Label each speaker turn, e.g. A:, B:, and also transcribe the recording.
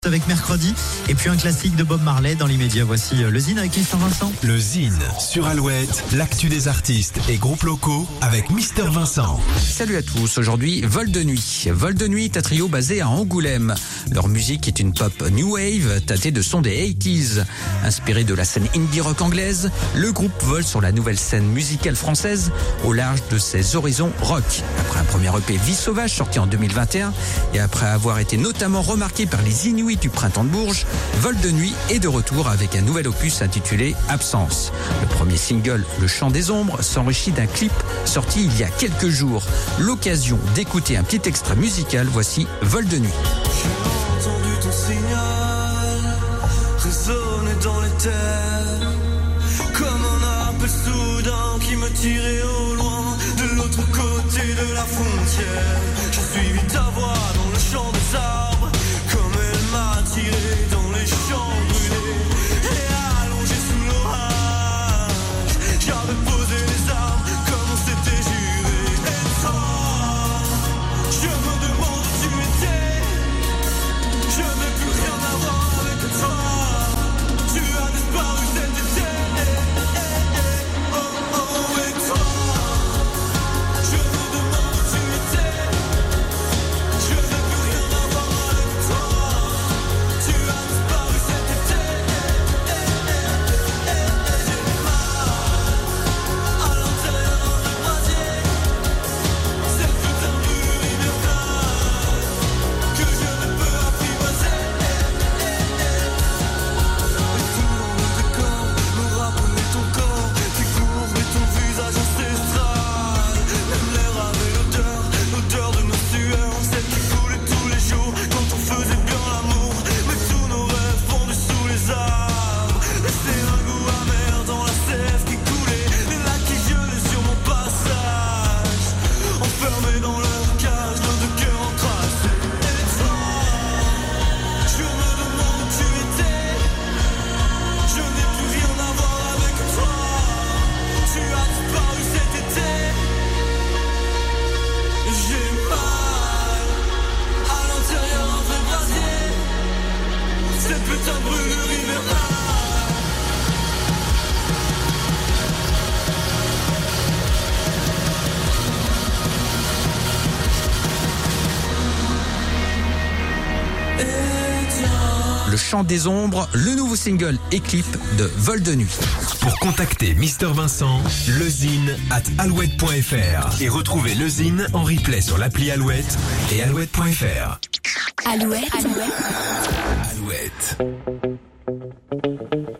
A: Avec mercredi et puis un classique de Bob Marley dans l'immédiat. Voici le Zine avec Mister Vincent.
B: Le Zine sur Alouette, l'actu des artistes et groupes locaux avec Mister Vincent.
C: Salut à tous, aujourd'hui Vol de Nuit. Vol de Nuit est un trio basé à Angoulême. Leur musique est une pop new wave tâtée de sons des 80s. Inspiré de la scène indie rock anglaise, le groupe vole sur la nouvelle scène musicale française au large de ses horizons rock. Après un premier EP Vie Sauvage sorti en 2021 et après avoir été notamment remarqué par les Inuits du printemps de Bourges, Vol de Nuit est de retour avec un nouvel opus intitulé Absence. Le premier single, Le Chant des Ombres, s'enrichit d'un clip sorti il y a quelques jours. L'occasion d'écouter un petit extrait musical, voici Vol de Nuit.
D: J'ai entendu ton signal résonner dans les terres, comme un appel soudain qui me tirait au loin de l'autre côté de la frontière. J'ai suivi ta voix dans le champ des arbres, comme elle m'a tiré dans les champs brûlés et allongé sous l'orage. J'avais posé les armes comme on s'était juré. Et toi, je me demande où tu étais. Je n'ai plus rien à voir avec toi. Tu as disparu cet été. Oh oh, et toi, je me demande où tu étais. Je n'ai plus rien à voir avec toi. Tu as disparu cet été. J'ai mal à l'intérieur du brasier. Cette putain de liberté que je ne peux apprivoiser. Et tout dans le décor me rappelait ton corps qui couvrait ton visage ancestral. Même l'air avait l'odeur de nos sueurs, celle qui coulait tous les jours quand on faisait bien l'amour. Mais tous nos rêves fondus sous les arbres laissaient un goût amer dans la sève qui coulait. Les lacs qui gelaient sur mon passage, enfermés dans leur cage, nos deux cœurs encrassés. Et toi, je me demande où tu étais. Je n'ai plus rien à voir avec toi. Tu as disparu cet été. J'ai mal à l'intérieur un vrai brasier. Cette putain de brûlure hivernale.
C: Le Chant des Ombres, le nouveau single et clip de Vol de Nuit.
B: Pour contacter Mister Vincent, lezine@alouette.fr et retrouver le Zine en replay sur l'appli Alouette et alouette.fr.
E: Alouette.
B: Alouette.